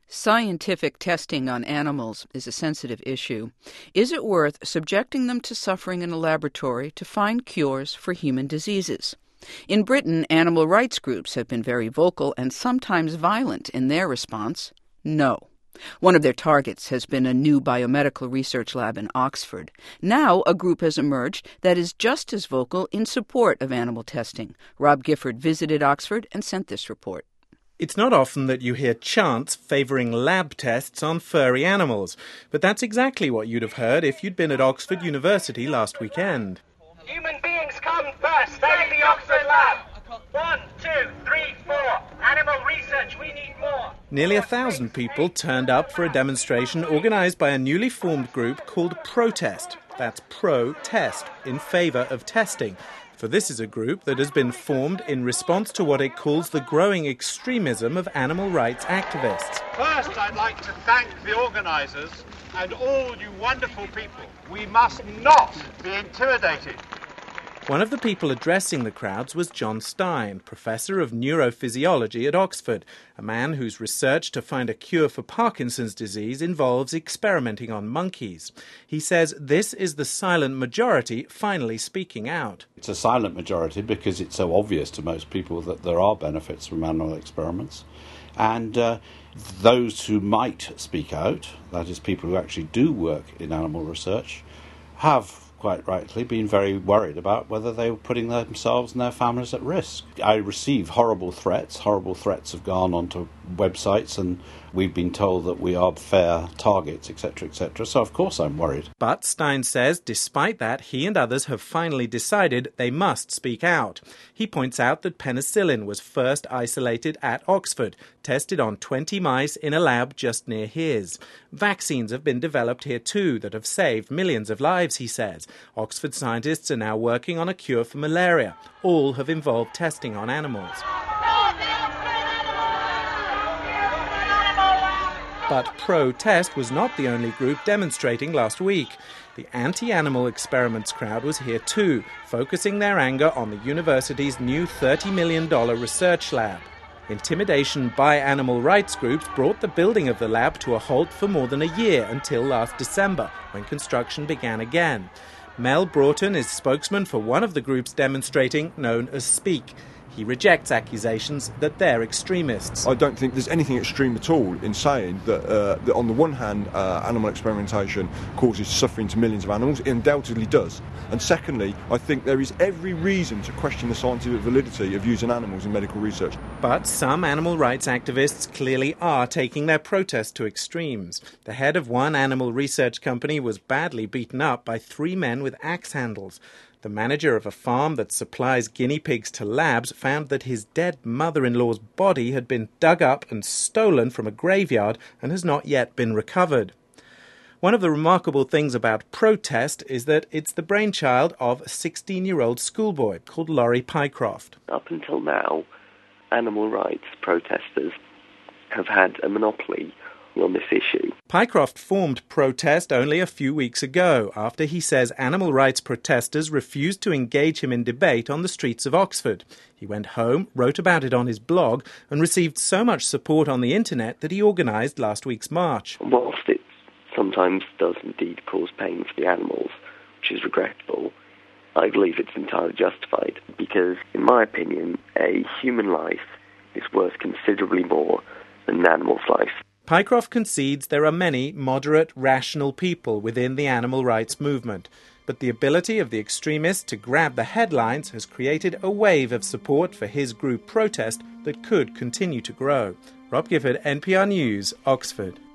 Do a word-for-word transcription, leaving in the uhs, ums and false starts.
Scientific testing on animals is a sensitive issue. Is it worth subjecting them to suffering in a laboratory to find cures for human diseases? In Britain, animal rights groups have been very vocal and sometimes violent in their response. No. One of their targets has been a new biomedical research lab in Oxford. Now a group has emerged that is just as vocal in support of animal testing. Rob Gifford visited Oxford and sent this report. It's not often that you hear chants favouring lab tests on furry animals, but that's exactly what you'd have heard if you'd been at Oxford University last weekend. Human beings come first, stay in the Oxford lab. One, two, three, four. Animal research, we need more. Nearly a thousand people turned up for a demonstration organised by a newly formed group called Protest. That's pro-test, in favour of testing. For this is a group that has been formed in response to what it calls the growing extremism of animal rights activists. First, I'd like to thank the organisers and all you wonderful people. We must not be intimidated. One of the people addressing the crowds was John Stein, Professor of Neurophysiology at Oxford, a man whose research to find a cure for Parkinson's disease involves experimenting on monkeys. He says this is the silent majority finally speaking out. It's a silent majority because it's so obvious to most people that there are benefits from animal experiments. And uh, those who might speak out, that is people who actually do work in animal research, have quite rightly been very worried about whether they were putting themselves and their families at risk. I receive horrible threats. Horrible threats have gone onto websites and we've been told that we are fair targets, et cetera, et cetera. So, of course, I'm worried. But Stein says, despite that, he and others have finally decided they must speak out. He points out that penicillin was first isolated at Oxford, tested on twenty mice in a lab just near his. Vaccines have been developed here too that have saved millions of lives, he says. Oxford scientists are now working on a cure for malaria. All have involved testing on animals. But Protest was not the only group demonstrating last week. The anti-animal experiments crowd was here too, focusing their anger on the university's new thirty million dollars research lab. Intimidation by animal rights groups brought the building of the lab to a halt for more than a year until last December, when construction began again. Mel Broughton is spokesman for one of the groups demonstrating, known as Speak. He rejects accusations that they're extremists. I don't think there's anything extreme at all in saying that, uh, that on the one hand, uh, animal experimentation causes suffering to millions of animals. It undoubtedly does. And secondly, I think there is every reason to question the scientific validity of using animals in medical research. But some animal rights activists clearly are taking their protest to extremes. The head of one animal research company was badly beaten up by three men with axe handles. The manager of a farm that supplies guinea pigs to labs found that his dead mother-in-law's body had been dug up and stolen from a graveyard and has not yet been recovered. One of the remarkable things about Protest is that it's the brainchild of a sixteen-year-old schoolboy called Laurie Pycroft. Up until now, animal rights protesters have had a monopoly on this issue. Pycroft formed Protest only a few weeks ago after he says animal rights protesters refused to engage him in debate on the streets of Oxford. He went home, wrote about it on his blog and received so much support on the internet that he organised last week's march. Whilst it sometimes does indeed cause pain for the animals, which is regrettable, I believe it's entirely justified because, in my opinion, a human life is worth considerably more than an animal's life. Pycroft concedes there are many moderate, rational people within the animal rights movement, but the ability of the extremists to grab the headlines has created a wave of support for his group Protest that could continue to grow. Rob Gifford, N P R News, Oxford.